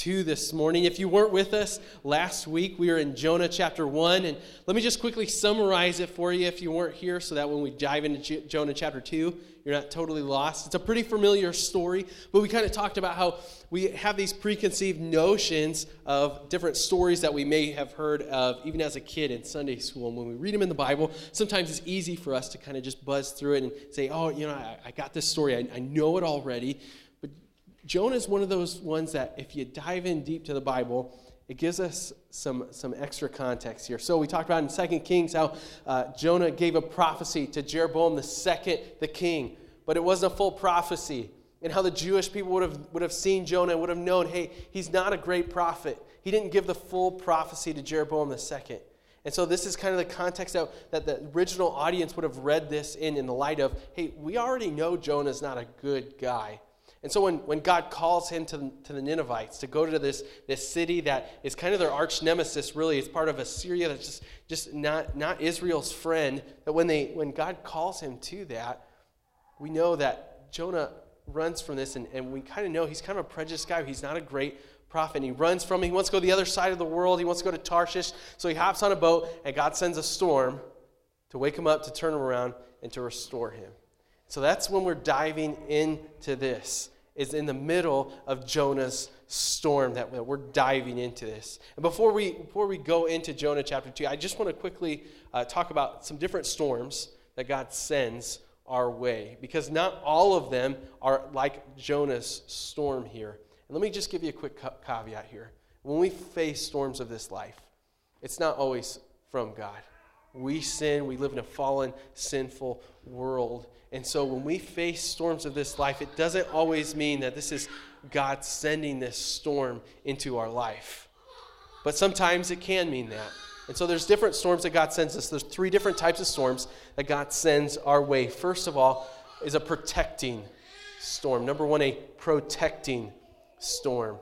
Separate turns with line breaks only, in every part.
2 this morning. If you weren't with us last week, we were in Jonah chapter 1. And let me just quickly summarize it for you if you weren't here, so that when we dive into Jonah chapter 2, you're not totally lost. It's a pretty familiar story, but we kind of talked about how we have these preconceived notions of different stories that we may have heard of even as a kid in Sunday school. And when we read them in the Bible, sometimes it's easy for us to kind of just buzz through it and say, oh, I got this story. I know it already. But Jonah is one of those ones that if you dive in deep to the Bible, it gives us some extra context here. So we talked about in 2 Kings how Jonah gave a prophecy to Jeroboam II, the king, but it wasn't a full prophecy. And how the Jewish people would have seen Jonah and would have known, hey, he's not a great prophet. He didn't give the full prophecy to Jeroboam II. And so this is kind of the context that the original audience would have read this in the light of, hey, we already know Jonah's not a good guy. And so when God calls him to the Ninevites to go to this city that is kind of their arch nemesis, really, it's part of Assyria that's just not Israel's friend, that when God calls him to that, we know that Jonah runs from this, and we kind of know he's kind of a prejudiced guy. He's not a great prophet. And he runs from it. He wants to go to the other side of the world. He wants to go to Tarshish. So he hops on a boat, and God sends a storm to wake him up, to turn him around, and to restore him. So that's when we're diving into this, is in the middle of Jonah's storm that we're diving into this. And before we go into Jonah chapter 2, I just want to quickly talk about some different storms that God sends our way, because not all of them are like Jonah's storm here. And let me just give you a quick caveat here. When we face storms of this life, it's not always from God. We sin, we live in a fallen, sinful world. And so when we face storms of this life, it doesn't always mean that this is God sending this storm into our life. But sometimes it can mean that. And so there's different storms that God sends us. There's 3 different types of storms that God sends our way. First of all is a protecting storm. Number 1, a protecting storm.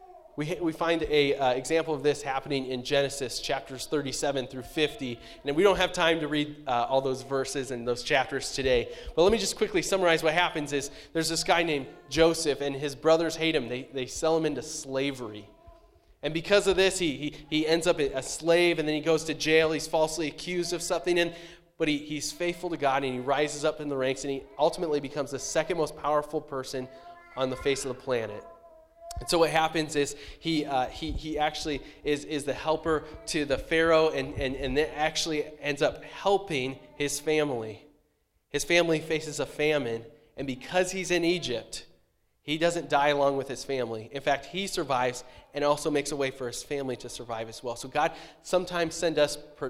We find a example of this happening in Genesis chapters 37 through 50. And we don't have time to read all those verses and those chapters today. But let me just quickly summarize what happens is there's this guy named Joseph, and his brothers hate him. They sell him into slavery. And because of this, he ends up a slave, and then he goes to jail. He's falsely accused of something, but he's faithful to God, and he rises up in the ranks, and he ultimately becomes the second most powerful person on the face of the planet. And so what happens is he actually is the helper to the Pharaoh, and that actually ends up helping his family. His family faces a famine, and because he's in Egypt, he doesn't die along with his family. In fact, he survives and also makes a way for his family to survive as well. So God sometimes sends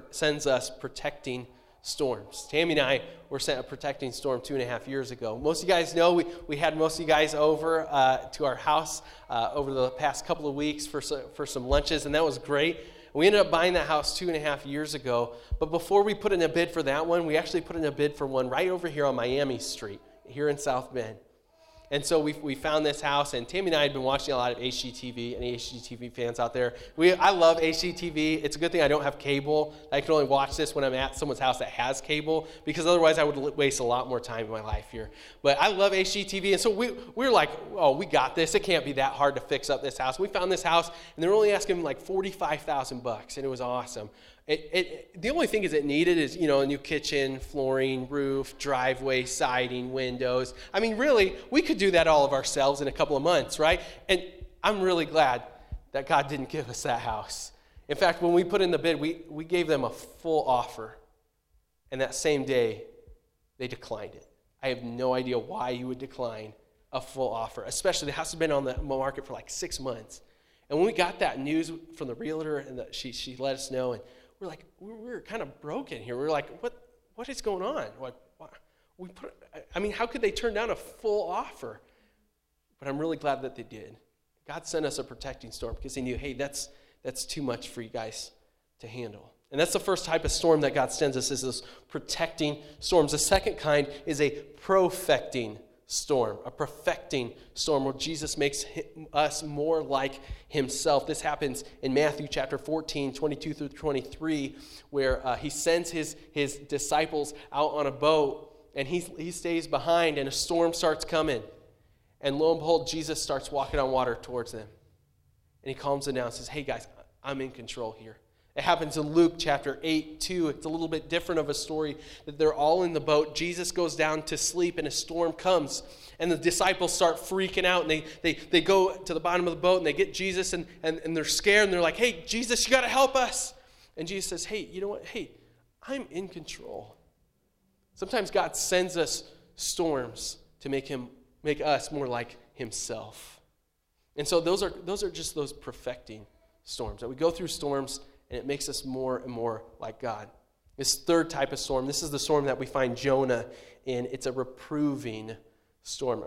us protecting storms. Tammy and I were sent a protecting storm 2.5 years ago. Most of you guys know we had most of you guys over to our house over the past couple of weeks for some lunches, and that was great. We ended up buying that house 2.5 years ago. But before we put in a bid for that one, we actually put in a bid for one right over here on Miami Street, here in South Bend. And so we found this house, and Tammy and I had been watching a lot of HGTV. Any HGTV fans out there? I love HGTV. It's a good thing I don't have cable. I can only watch this when I'm at someone's house that has cable, because otherwise I would waste a lot more time in my life here. But I love HGTV, and so we were like, oh, we got this. It can't be that hard to fix up this house. We found this house, and they were only asking like $45,000, and it was awesome. The only thing it needed is, a new kitchen, flooring, roof, driveway, siding, windows. I mean, really, we could do that all of ourselves in a couple of months, right? And I'm really glad that God didn't give us that house. In fact, when we put in the bid, we gave them a full offer. And that same day, they declined it. I have no idea why you would decline a full offer, especially the house has been on the market for like 6 months. And when we got that news from the realtor, and she let us know, and we're like, we're kind of broken here. We're like, what is going on? How could they turn down a full offer? But I'm really glad that they did. God sent us a protecting storm because he knew, hey, that's too much for you guys to handle. And that's the first type of storm that God sends us, is those protecting storms. The second kind is a profecting storm, a perfecting storm, where Jesus makes us more like himself. This happens in Matthew chapter 14, 22 through 23, where he sends his disciples out on a boat, and he stays behind, and a storm starts coming. And lo and behold, Jesus starts walking on water towards them. And he calms them down and says, hey guys, I'm in control here. It happens in Luke chapter 8 too. It's a little bit different of a story, that they're all in the boat. Jesus goes down to sleep and a storm comes. And the disciples start freaking out, and they go to the bottom of the boat, and they get Jesus, and they're scared, and they're like, hey, Jesus, you got to help us. And Jesus says, hey, you know what? Hey, I'm in control. Sometimes God sends us storms to make us more like himself. And so those are just those perfecting storms. That we go through storms, and it makes us more and more like God. This third type of storm, this is the storm that we find Jonah in. It's a reproving storm,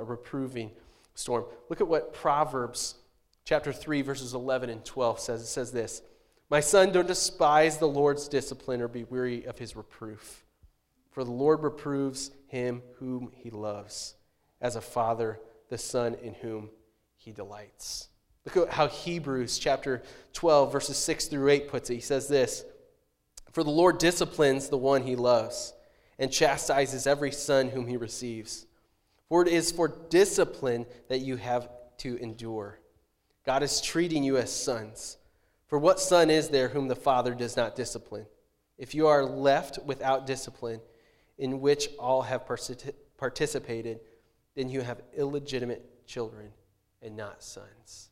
Look at what Proverbs chapter 3, verses 11 and 12 says. It says this, my son, don't despise the Lord's discipline or be weary of his reproof. For the Lord reproves him whom he loves, as a father the son in whom he delights. Look at how Hebrews chapter 12, verses 6 through 8 puts it. He says this, for the Lord disciplines the one he loves and chastises every son whom he receives. For it is for discipline that you have to endure. God is treating you as sons. For what son is there whom the Father does not discipline? If you are left without discipline, in which all have participated, then you have illegitimate children and not sons.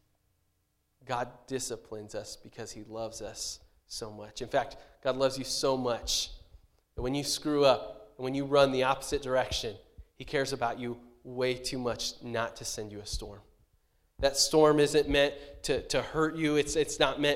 God disciplines us because he loves us so much. In fact, God loves you so much that when you screw up and when you run the opposite direction, he cares about you way too much not to send you a storm. That storm isn't meant to hurt you. It's not meant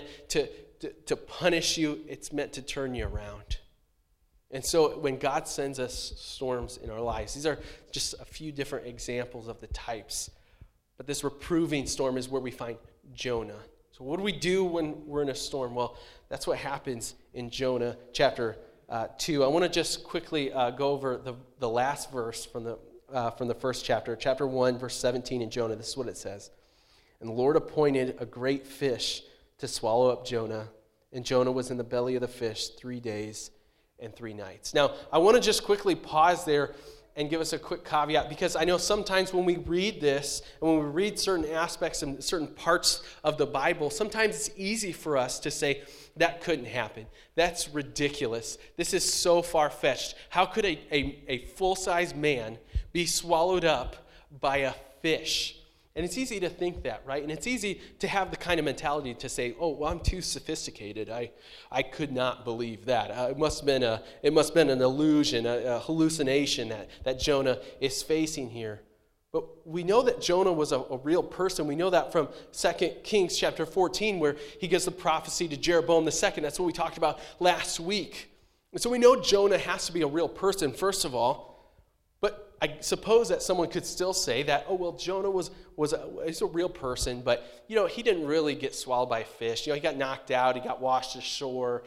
to punish you. It's meant to turn you around. And so when God sends us storms in our lives, these are just a few different examples of the types. But this reproving storm is where we find Jonah. So what do we do when we're in a storm? Well, that's what happens in Jonah chapter 2. I want to just quickly go over the last verse from the first chapter. Chapter 1, verse 17 in Jonah. This is what it says. And the Lord appointed a great fish to swallow up Jonah. And Jonah was in the belly of the fish 3 days and 3 nights. Now, I want to just quickly pause there and give us a quick caveat, because I know sometimes when we read this, and when we read certain aspects and certain parts of the Bible, sometimes it's easy for us to say, that couldn't happen. That's ridiculous. This is so far-fetched. How could a full-size man be swallowed up by a fish? And it's easy to think that, right? And it's easy to have the kind of mentality to say, oh, well, I'm too sophisticated. I could not believe that. It must have been an illusion, a hallucination that Jonah is facing here. But we know that Jonah was a real person. We know that from 2 Kings chapter 14, where he gives the prophecy to Jeroboam II. That's what we talked about last week. And so we know Jonah has to be a real person, first of all. But I suppose that someone could still say that, oh, well, Jonah he's a real person, but, he didn't really get swallowed by a fish. He got knocked out. He got washed ashore.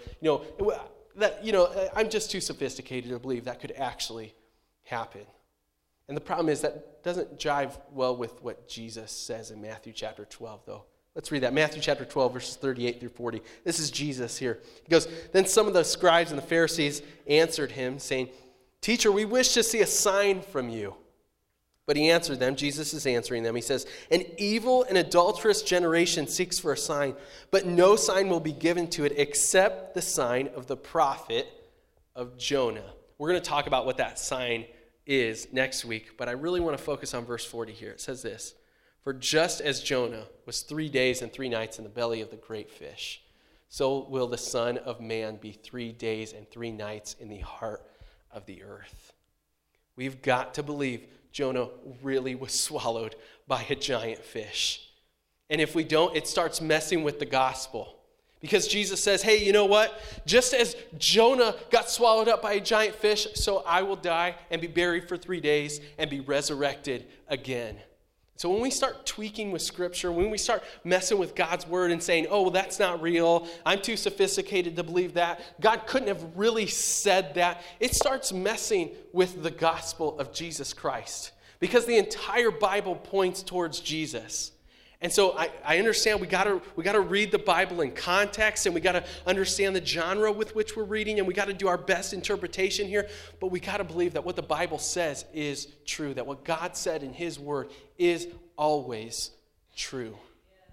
I'm just too sophisticated to believe that could actually happen. And the problem is that doesn't jive well with what Jesus says in Matthew chapter 12, though. Let's read that. Matthew chapter 12, verses 38 through 40. This is Jesus here. He goes, then some of the scribes and the Pharisees answered him, saying, Teacher, we wish to see a sign from you. But he answered them, Jesus is answering them. He says, an evil and adulterous generation seeks for a sign, but no sign will be given to it except the sign of the prophet of Jonah. We're going to talk about what that sign is next week, but I really want to focus on verse 40 here. It says this, for just as Jonah was 3 days and 3 nights in the belly of the great fish, so will the Son of Man be 3 days and 3 nights in the heart of the earth. We've got to believe Jonah really was swallowed by a giant fish. And if we don't, it starts messing with the gospel. Because Jesus says, hey, you know what? Just as Jonah got swallowed up by a giant fish, so I will die and be buried for 3 days and be resurrected again. So when we start tweaking with Scripture, when we start messing with God's Word and saying, oh, well, that's not real, I'm too sophisticated to believe that, God couldn't have really said that, it starts messing with the gospel of Jesus Christ. Because the entire Bible points towards Jesus. And so I understand we gotta read the Bible in context, and we got to understand the genre with which we're reading, and we got to do our best interpretation here, but we got to believe that what the Bible says is true, that what God said in his word is always true.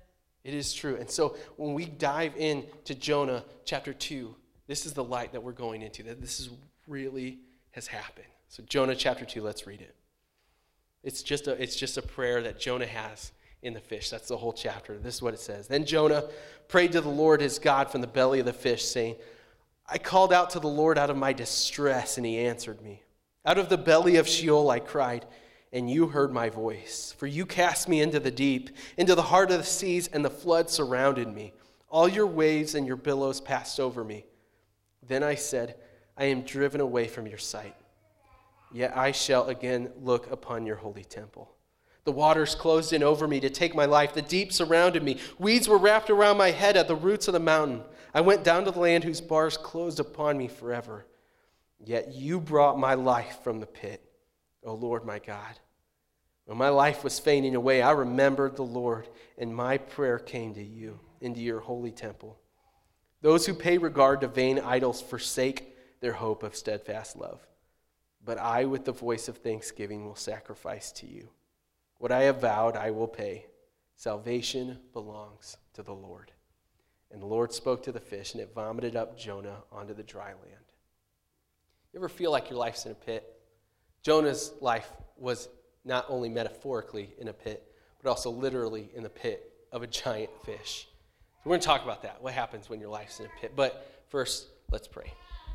It is true. And so when we dive into Jonah chapter 2, this is the light that we're going into, that this is really has happened. So Jonah chapter 2, let's read it. It's just a prayer that Jonah has in the fish. That's the whole chapter. This is what it says. Then Jonah prayed to the Lord his God from the belly of the fish, saying, I called out to the Lord out of my distress, and he answered me. Out of the belly of Sheol I cried, and you heard my voice. For you cast me into the deep, into the heart of the seas, and the flood surrounded me. All your waves and your billows passed over me. Then I said, I am driven away from your sight. Yet I shall again look upon your holy temple. The waters closed in over me to take my life. The deep surrounded me. Weeds were wrapped around my head at the roots of the mountain. I went down to the land whose bars closed upon me forever. Yet you brought my life from the pit, O Lord my God. When my life was fading away, I remembered the Lord, and my prayer came to you, into your holy temple. Those who pay regard to vain idols forsake their hope of steadfast love. But I, with the voice of thanksgiving, will sacrifice to you. What I have vowed, I will pay. Salvation belongs to the Lord. And the Lord spoke to the fish, and it vomited up Jonah onto the dry land. You ever feel like your life's in a pit? Jonah's life was not only metaphorically in a pit, but also literally in the pit of a giant fish. So we're going to talk about that, what happens when your life's in a pit. But first, let's pray.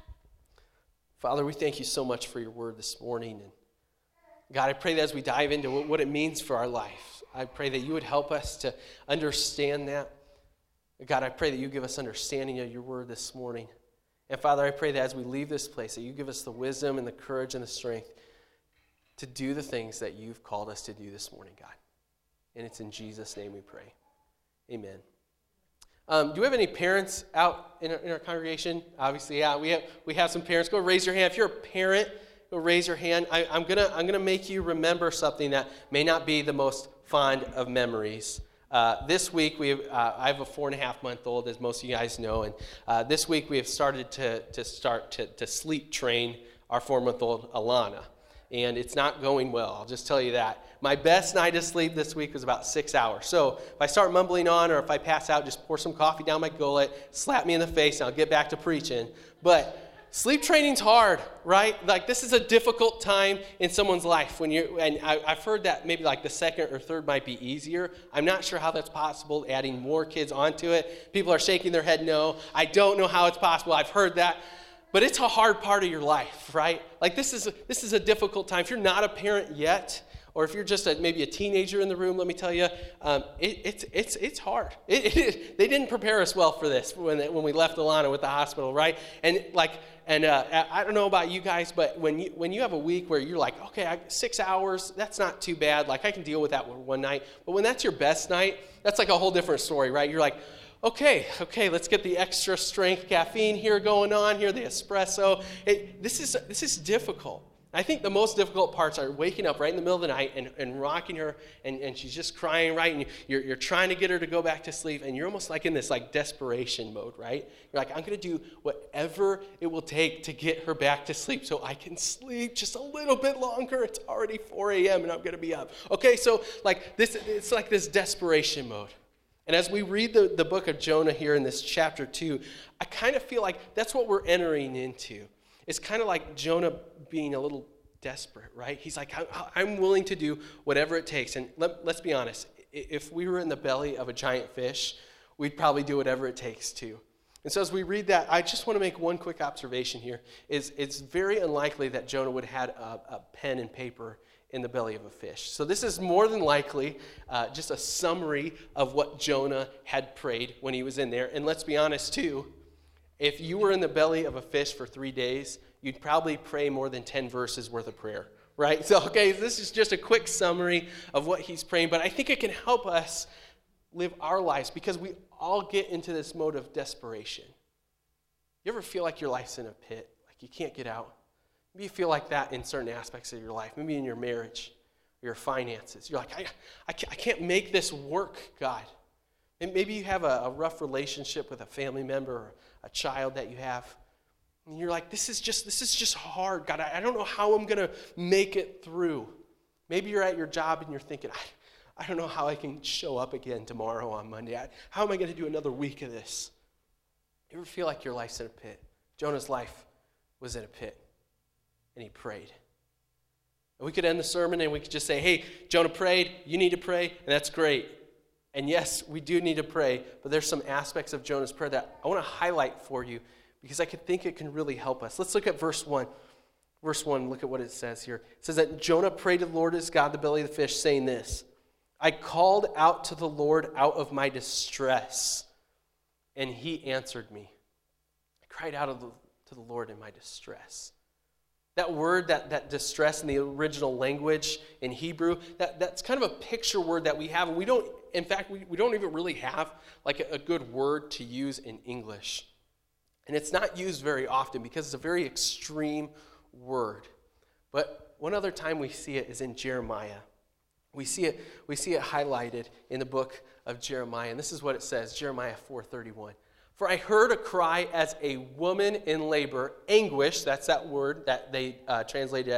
Father, we thank you so much for your word this morning. And God, I pray that as we dive into what it means for our life, I pray that you would help us to understand that. God, I pray that you give us understanding of your word this morning. And Father, I pray that as we leave this place, that you give us the wisdom and the courage and the strength to do the things that you've called us to do this morning, God. And it's in Jesus' name we pray. Amen. Do we have any parents out in our congregation? Obviously, yeah, we have some parents. Go raise your hand. If you're a parent, go raise your hand. I'm gonna make you remember something that may not be the most fond of memories. This week I have a 4.5-month-old, as most of you guys know, and this week we have started to sleep train our 4-month-old Alana. And it's not going well, I'll just tell you that. My best night of sleep this week was about 6 hours. So if I start mumbling on or if I pass out, just pour some coffee down my gullet, slap me in the face, and I'll get back to preaching. But sleep training's hard, right? Like, this is a difficult time in someone's life. I've heard that maybe like the second or third might be easier. I'm not sure how that's possible, adding more kids onto it. People are shaking their head no. I don't know how it's possible. I've heard that. But it's a hard part of your life, right? Like, this is a difficult time. If you're not a parent yet, or if you're just maybe a teenager in the room, let me tell you, it's hard. They didn't prepare us well for this when we left Alana with the hospital, right? And I don't know about you guys, but when you have a week where you're like, okay, 6 hours, that's not too bad. Like, I can deal with that one night. But when that's your best night, that's like a whole different story, right? You're like, okay, let's get the extra strength caffeine here going on here, the espresso. This is difficult. I think the most difficult parts are waking up right in the middle of the night and rocking her, and she's just crying, right? And you're trying to get her to go back to sleep, and you're almost like in this like desperation mode, right? You're like, I'm going to do whatever it will take to get her back to sleep so I can sleep just a little bit longer. It's already 4 a.m. and I'm going to be up. Okay, so like this, it's like this desperation mode. And as we read the book of Jonah here in this chapter 2, I kind of feel like that's what we're entering into. It's kind of like Jonah being a little desperate, right? He's like, I'm willing to do whatever it takes. And let's be honest, if we were in the belly of a giant fish, we'd probably do whatever it takes too. And so as we read that, I just want to make one quick observation here. It's very unlikely that Jonah would have had a pen and paper in the belly of a fish. So this is more than likely just a summary of what Jonah had prayed when he was in there. And let's be honest too, if you were in the belly of a fish for 3 days, you'd probably pray more than 10 verses worth of prayer, right? So, okay, this is just a quick summary of what he's praying, but I think it can help us live our lives because we all get into this mode of desperation. You ever feel like your life's in a pit, like you can't get out? Maybe you feel like that in certain aspects of your life, maybe in your marriage, your finances. You're like, I can't make this work, God. And maybe you have a rough relationship with a family member or a child that you have. And you're like, this is just hard, God. I don't know how I'm going to make it through. Maybe you're at your job and you're thinking, I don't know how I can show up again tomorrow on Monday. How am I going to do another week of this? You ever feel like your life's in a pit? Jonah's life was in a pit, and he prayed. And we could end the sermon and we could just say, hey, Jonah prayed, you need to pray, and that's great. And yes, we do need to pray, but there's some aspects of Jonah's prayer that I want to highlight for you because I think it can really help us. Let's look at verse 1. Verse 1, look at what it says here. It says that Jonah prayed to the Lord his God, the belly of the fish, saying this, I called out to the Lord out of my distress, and he answered me. I cried out to the Lord in my distress. That word, that distress in the original language in Hebrew, that's kind of a picture word that we have. And we don't even really have like a good word to use in English. And it's not used very often because it's a very extreme word. But one other time we see it is in Jeremiah. We see it highlighted in the book of Jeremiah. And this is what it says, Jeremiah 4:31. For I heard a cry as a woman in labor, anguish, that's that word that they translated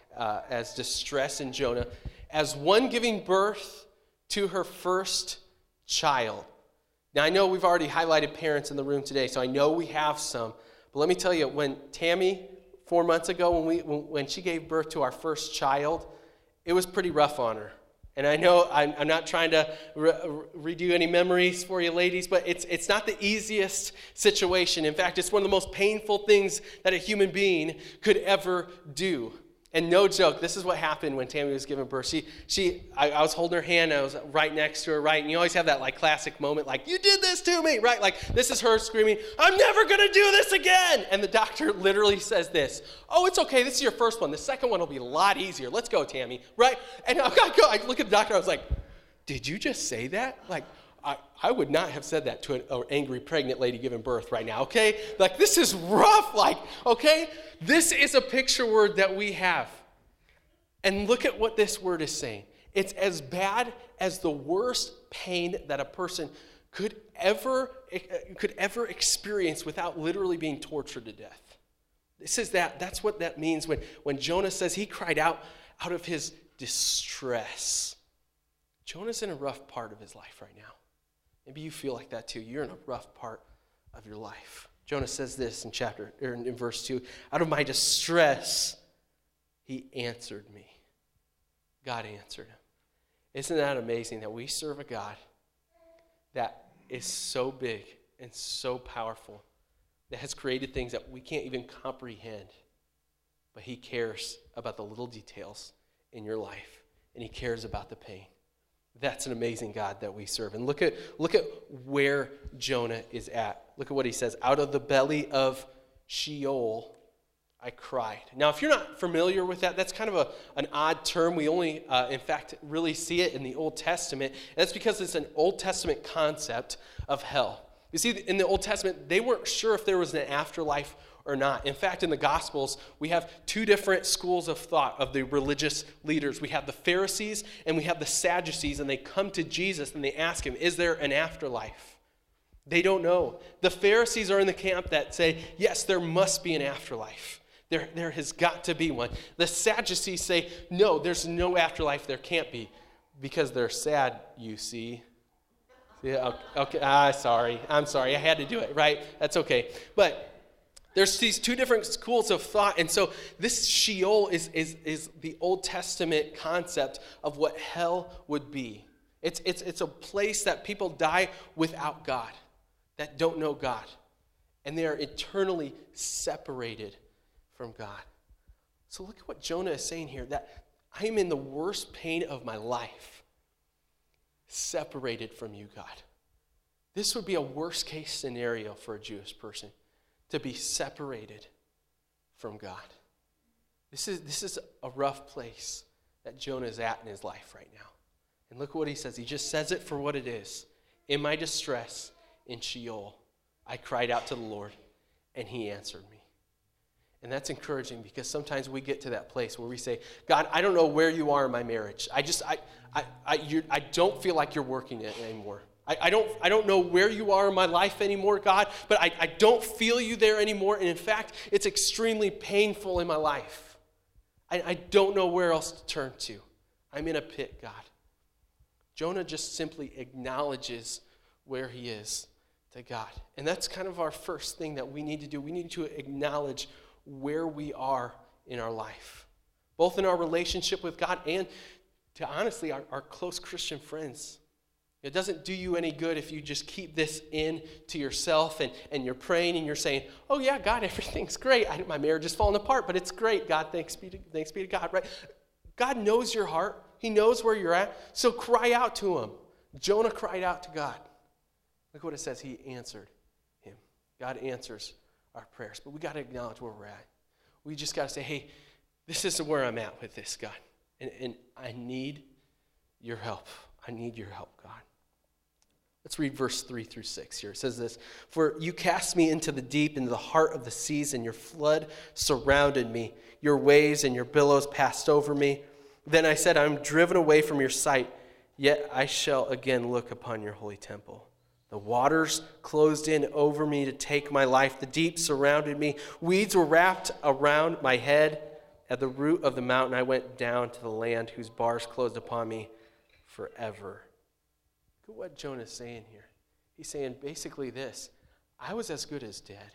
as distress in Jonah, as one giving birth to her first child. Now, I know we've already highlighted parents in the room today, so I know we have some. But let me tell you, when Tammy, 4 months ago, when she gave birth to our first child, it was pretty rough on her. And I know I'm not trying to redo any memories for you ladies, but it's not the easiest situation. In fact, it's one of the most painful things that a human being could ever do. And no joke, this is what happened when Tammy was giving birth. I was holding her hand, I was right next to her, right? And you always have that like classic moment, like, you did this to me, right? Like, this is her screaming, I'm never going to do this again. And the doctor literally says this, oh, it's okay, this is your first one. The second one will be a lot easier. Let's go, Tammy, right? And I look at the doctor, I was like, did you just say that? Like, I would not have said that to an angry pregnant lady giving birth right now, okay? Like, this is rough, like, okay? This is a picture word that we have. And look at what this word is saying. It's as bad as the worst pain that a person could ever experience without literally being tortured to death. This is that's what that means when Jonah says he cried out of his distress. Jonah's in a rough part of his life right now. Maybe you feel like that too. You're in a rough part of your life. Jonah says this in verse 2. Out of my distress, he answered me. God answered him. Isn't that amazing that we serve a God that is so big and so powerful, that has created things that we can't even comprehend, but he cares about the little details in your life, and he cares about the pain. That's an amazing God that we serve. And look at where Jonah is at. Look at what he says. Out of the belly of Sheol, I cried. Now, if you're not familiar with that, that's kind of an odd term. We only, in fact, really see it in the Old Testament. And that's because it's an Old Testament concept of hell. You see, in the Old Testament, they weren't sure if there was an afterlife or not. In fact, in the Gospels, we have two different schools of thought of the religious leaders. We have the Pharisees and we have the Sadducees, and they come to Jesus and they ask him, is there an afterlife? They don't know. The Pharisees are in the camp that say, yes, there must be an afterlife. There has got to be one. The Sadducees say, no, there's no afterlife. There can't be, because they're sad, you see. Yeah, okay. Sorry. I'm sorry. I had to do it, right? That's okay. But there's these two different schools of thought, and so this Sheol is the Old Testament concept of what hell would be. It's a place that people die without God, that don't know God, and they are eternally separated from God. So look at what Jonah is saying here, that I am in the worst pain of my life, separated from you, God. This would be a worst case scenario for a Jewish person, to be separated from God. This is a rough place that Jonah is at in his life right now. And look what he says. He just says it for what it is. In my distress, in Sheol, I cried out to the Lord, and he answered me. And that's encouraging, because sometimes we get to that place where we say, God, I don't know where you are in my marriage. I don't feel like you're working it anymore. I don't know where you are in my life anymore, God, but I don't feel you there anymore. And in fact, it's extremely painful in my life. I don't know where else to turn to. I'm in a pit, God. Jonah just simply acknowledges where he is to God. And that's kind of our first thing that we need to do. We need to acknowledge where we are in our life, both in our relationship with God and to honestly our close Christian friends. It doesn't do you any good if you just keep this in to yourself and you're praying and you're saying, oh yeah, God, everything's great. My marriage is falling apart, but it's great. God, thanks be to God, right? God knows your heart. He knows where you're at. So cry out to him. Jonah cried out to God. Look what it says. He answered him. God answers our prayers. But we got to acknowledge where we're at. We just got to say, hey, this is where I'm at with this, God. And I need your help. I need your help, God. Let's read verse 3 through 6 here. It says this, for you cast me into the deep, into the heart of the seas, and your flood surrounded me. Your waves and your billows passed over me. Then I said, I'm driven away from your sight, yet I shall again look upon your holy temple. The waters closed in over me to take my life. The deep surrounded me. Weeds were wrapped around my head. At the root of the mountain I went down to the land whose bars closed upon me forever. Look at what Jonah's saying here. He's saying basically this. I was as good as dead.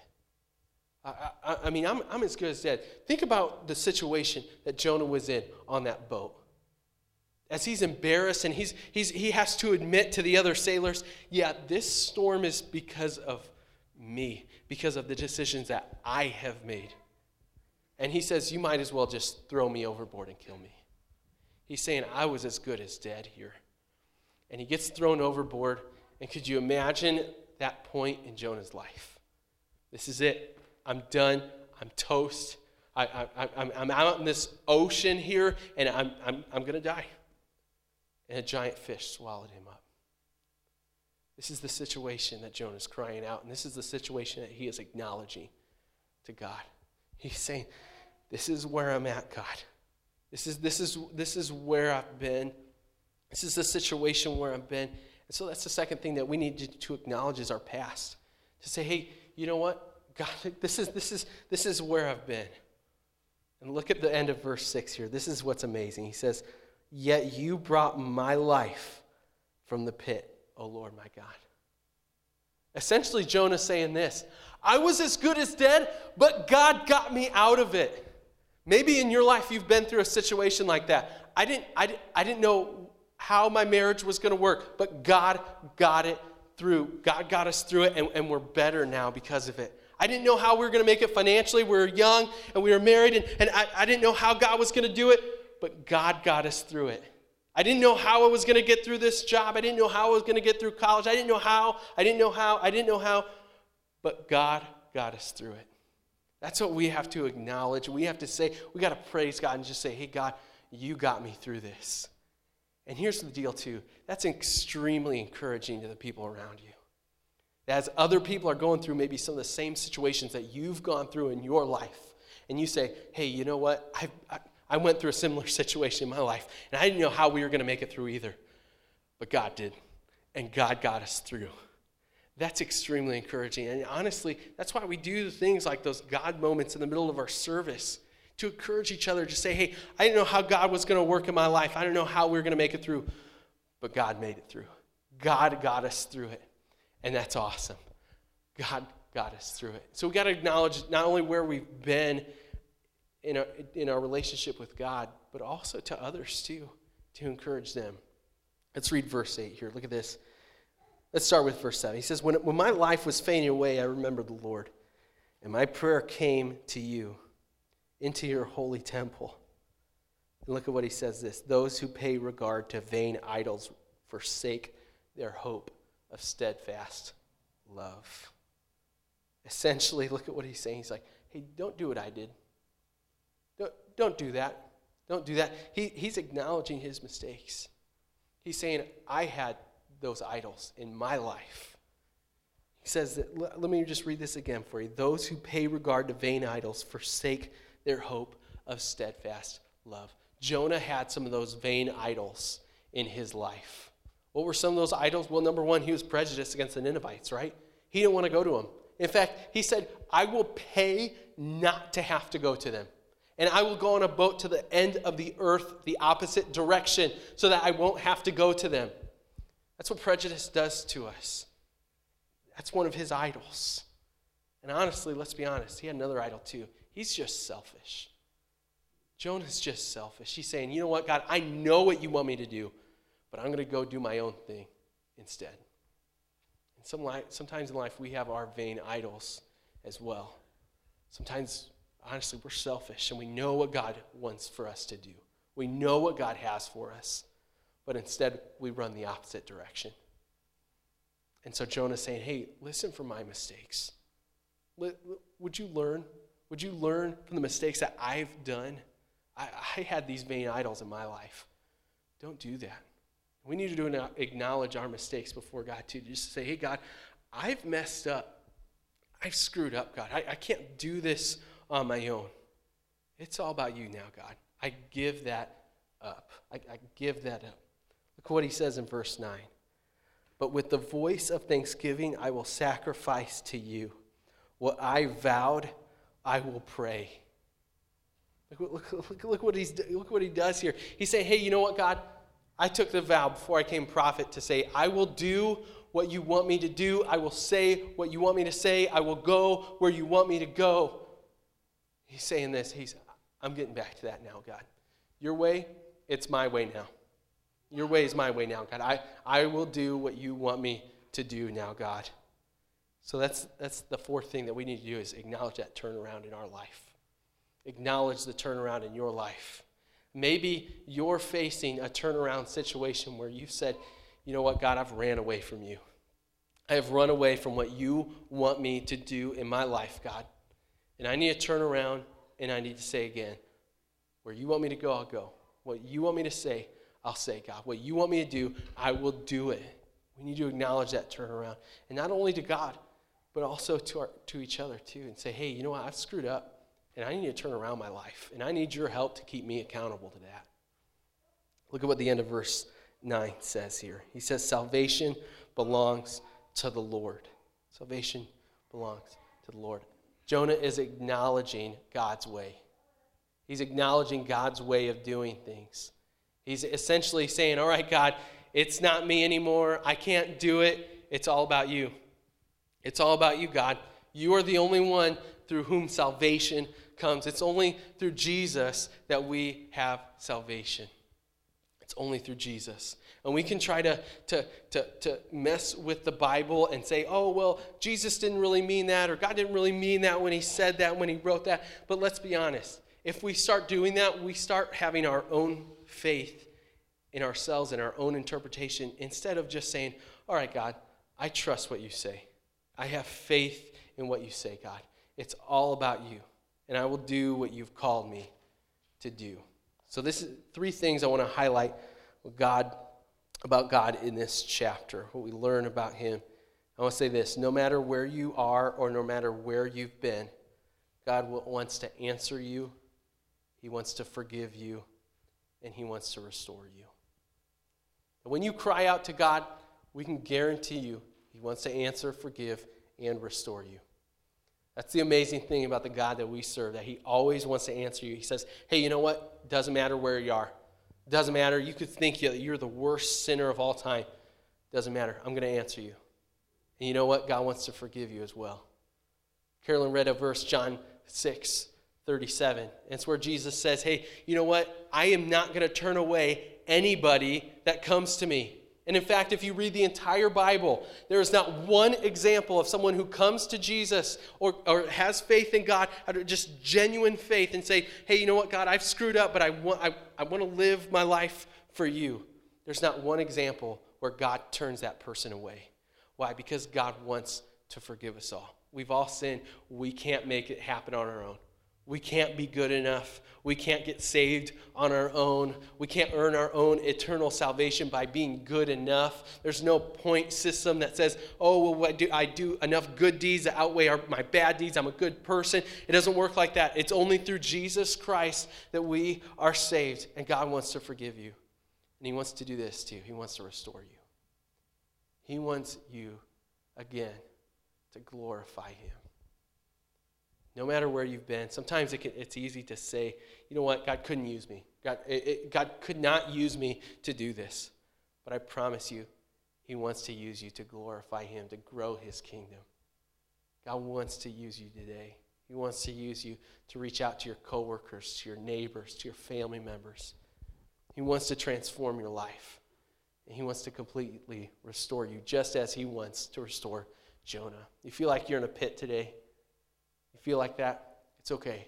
I mean, I'm as good as dead. Think about the situation that Jonah was in on that boat. As he's embarrassed and he has to admit to the other sailors, yeah, this storm is because of me, because of the decisions that I have made. And he says, you might as well just throw me overboard and kill me. He's saying, I was as good as dead here. And he gets thrown overboard. And could you imagine that point in Jonah's life? This is it. I'm done. I'm toast. I'm out in this ocean here, and I'm going to die. And a giant fish swallowed him up. This is the situation that Jonah's crying out, and this is the situation that he is acknowledging to God. He's saying, this is where I'm at, God. This is where I've been. This is the situation where I've been. And so that's the second thing that we need to acknowledge is our past. To say, hey, you know what? God, this is where I've been. And look at the end of verse 6 here. This is what's amazing. He says, yet you brought my life from the pit, O Lord my God. Essentially, Jonah's saying this. I was as good as dead, but God got me out of it. Maybe in your life you've been through a situation like that. I didn't know how my marriage was going to work, but God got it through. God got us through it, and we're better now because of it. I didn't know how we were going to make it financially. We were young, and we were married, and I didn't know how God was going to do it, but God got us through it. I didn't know how I was going to get through this job. I didn't know how I was going to get through college. I didn't know how, but God got us through it. That's what we have to acknowledge. We have to say, we got to praise God and just say, hey, God, you got me through this. And here's the deal, too. That's extremely encouraging to the people around you. As other people are going through maybe some of the same situations that you've gone through in your life, and you say, hey, you know what? I went through a similar situation in my life, and I didn't know how we were going to make it through either. But God did, and God got us through. That's extremely encouraging. And honestly, that's why we do things like those God moments in the middle of our service, to encourage each other to say, hey, I didn't know how God was going to work in my life. I didn't know how we were going to make it through, but God made it through. God got us through it, and that's awesome. God got us through it. So we got to acknowledge not only where we've been in our relationship with God, but also to others too, to encourage them. Let's read verse 8 here. Look at this. Let's start with verse 7. He says, when my life was fading away, I remembered the Lord, and my prayer came to you into your holy temple. And look at what he says this. Those who pay regard to vain idols forsake their hope of steadfast love. Essentially, look at what he's saying. He's like, hey, don't do what I did. Don't do that. Don't do that. He's acknowledging his mistakes. He's saying, I had those idols in my life. He says that, let me just read this again for you. Those who pay regard to vain idols forsake their hope of steadfast love. Jonah had some of those vain idols in his life. What were some of those idols? Well, number one, he was prejudiced against the Ninevites, right? He didn't want to go to them. In fact, he said, I will pay not to have to go to them. And I will go on a boat to the end of the earth, the opposite direction, so that I won't have to go to them. That's what prejudice does to us. That's one of his idols. And honestly, let's be honest, he had another idol too. He's just selfish. Jonah's just selfish. He's saying, you know what, God, I know what you want me to do, but I'm going to go do my own thing instead. And sometimes in life, we have our vain idols as well. Sometimes, honestly, we're selfish, and we know what God wants for us to do. We know what God has for us, but instead, we run the opposite direction. And so Jonah's saying, hey, listen from my mistakes. Would you learn? Would you learn from the mistakes that I've done? I had these vain idols in my life. Don't do that. We need to acknowledge our mistakes before God too. Just to say, hey, God, I've messed up. I've screwed up, God. I can't do this on my own. It's all about you now, God. I give that up. I give that up. Look what he says in verse 9. But with the voice of thanksgiving, I will sacrifice to you. What I vowed, I will pray. Look what he does here. He's saying, hey, you know what, God? I took the vow before I came prophet to say, I will do what you want me to do. I will say what you want me to say. I will go where you want me to go. He's saying this. I'm getting back to that now, God. Your way, it's my way now. Your way is my way now, God. I will do what you want me to do now, God. So that's the fourth thing that we need to do is acknowledge that turnaround in our life. Acknowledge the turnaround in your life. Maybe you're facing a turnaround situation where you've said, you know what, God, I've ran away from you. I have run away from what you want me to do in my life, God. And I need to turn around and I need to say again, where you want me to go, I'll go. What you want me to say, I'll say, God. What you want me to do, I will do it. We need to acknowledge that turnaround. And not only to God, but also to each other too. And say, hey, you know what, I've screwed up. And I need to turn around my life. And I need your help to keep me accountable to that. Look at what the end of verse 9 says here. He says, salvation belongs to the Lord. Salvation belongs to the Lord. Jonah is acknowledging God's way. He's acknowledging God's way of doing things. He's essentially saying, all right, God, it's not me anymore. I can't do it. It's all about you. It's all about you, God. You are the only one through whom salvation comes. It's only through Jesus that we have salvation. It's only through Jesus. And we can try to mess with the Bible and say, oh, well, Jesus didn't really mean that, or God didn't really mean that when he said that, when he wrote that. But let's be honest. If we start doing that, we start having our own faith in ourselves and our own interpretation instead of just saying, all right, God, I trust what you say. I have faith in what you say, God. It's all about you, and I will do what you've called me to do. So this is three things I want to highlight about God in this chapter, what we learn about him. I want to say this, no matter where you are or no matter where you've been, God wants to answer you, he wants to forgive you, and he wants to restore you. And when you cry out to God, we can guarantee you he wants to answer, forgive, and restore you. That's the amazing thing about the God that we serve, that he always wants to answer you. He says, hey, you know what? Doesn't matter where you are. Doesn't matter. You could think that you're the worst sinner of all time. Doesn't matter. I'm going to answer you. And you know what? God wants to forgive you as well. Carolyn read a verse, John 6:37. It's where Jesus says, hey, you know what? I am not going to turn away anybody that comes to me. And in fact, if you read the entire Bible, there is not one example of someone who comes to Jesus or has faith in God, just genuine faith, and say, hey, you know what, God, I've screwed up, but I want to live my life for you. There's not one example where God turns that person away. Why? Because God wants to forgive us all. We've all sinned. We can't make it happen on our own. We can't be good enough. We can't get saved on our own. We can't earn our own eternal salvation by being good enough. There's no point system that says, oh, well, I do enough good deeds that outweigh my bad deeds. I'm a good person. It doesn't work like that. It's only through Jesus Christ that we are saved, and God wants to forgive you. And he wants to do this too. He wants to restore you. He wants you, again, to glorify him. No matter where you've been, sometimes it's easy to say, you know what, God couldn't use me. God could not use me to do this. But I promise you, he He wants to use you to glorify him, to grow his kingdom. God wants to use you today. He wants to use you to reach out to your coworkers, to your neighbors, to your family members. He wants to transform your life. And he wants to completely restore you, just as he wants to restore Jonah. You feel like you're in a pit today? You feel like that? It's okay.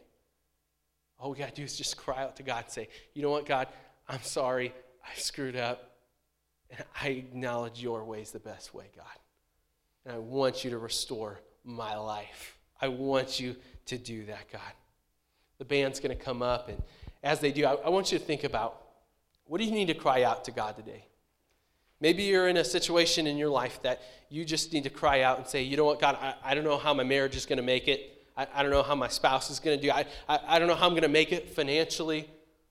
All we got to do is just cry out to God and say, you know what, God, I'm sorry. I screwed up. And I acknowledge your way is the best way, God. And I want you to restore my life. I want you to do that, God. The band's going to come up, and as they do, I want you to think about, what do you need to cry out to God today? Maybe you're in a situation in your life that you just need to cry out and say, you know what, God, I don't know how my marriage is going to make it. I don't know how my spouse is going to do. I don't know how I'm going to make it financially.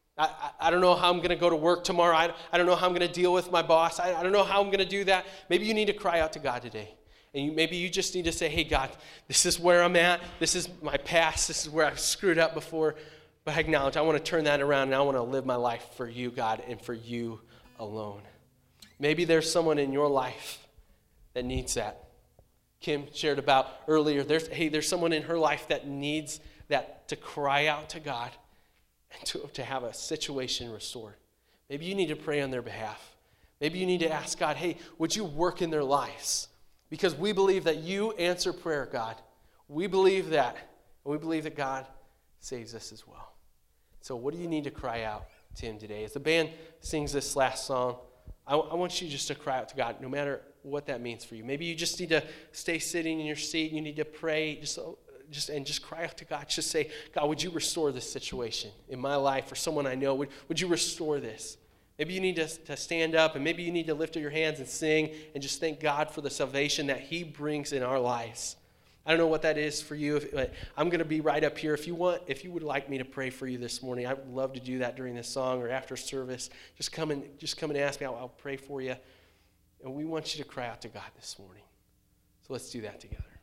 I don't know how I'm going to go to work tomorrow. I don't know how I'm going to deal with my boss. I don't know how I'm going to do that. Maybe you need to cry out to God today. And maybe you just need to say, hey, God, this is where I'm at. This is my past. This is where I've screwed up before. But I acknowledge I want to turn that around, and I want to live my life for you, God, and for you alone. Maybe there's someone in your life that needs that. Kim shared about earlier, there's someone in her life that needs that, to cry out to God and to have a situation restored. Maybe you need to pray on their behalf. Maybe you need to ask God, hey, would you work in their lives? Because we believe that you answer prayer, God. We believe that. And we believe that God saves us as well. So what do you need to cry out to him today? As the band sings this last song, I want you just to cry out to God, no matter what that means for you. Maybe you just need to stay sitting in your seat. You need to pray, just cry out to God. Just say, God, would you restore this situation in my life or someone I know? Would you restore this? Maybe you need to stand up, and maybe you need to lift up your hands and sing and just thank God for the salvation that he brings in our lives. I don't know what that is for you. I'm going to be right up here. If you would like me to pray for you this morning, I would love to do that during this song or after service. Just come and ask me. I'll pray for you. And we want you to cry out to God this morning. So let's do that together.